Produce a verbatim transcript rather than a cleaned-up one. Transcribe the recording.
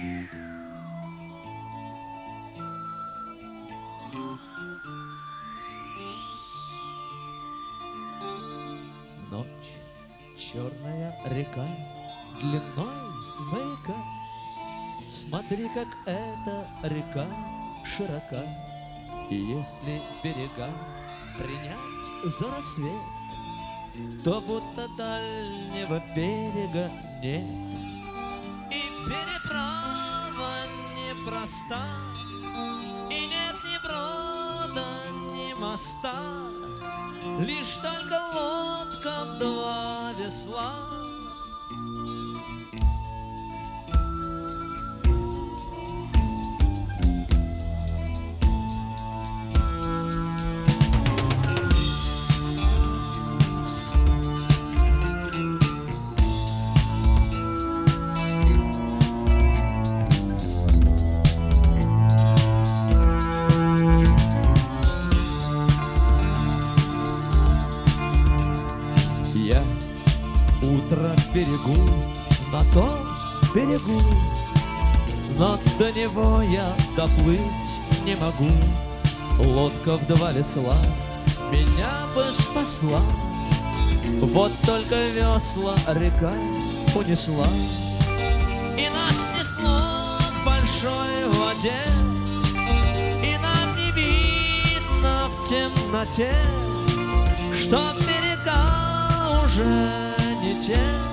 Ночь, черная река, длиной в маяка. Смотри, как эта река широка. И если берега принять за рассвет, то будто дальнего берега нет. И переправа непроста, и нет ни брода, ни моста, лишь только лодка, два весла. Я утро в берегу, на том берегу, но до него я доплыть не могу. Лодка в два весла меня бы спасла, вот только весла река унесла, и нас несло к большой воде, и нам не видно в темноте, что берега уже не те.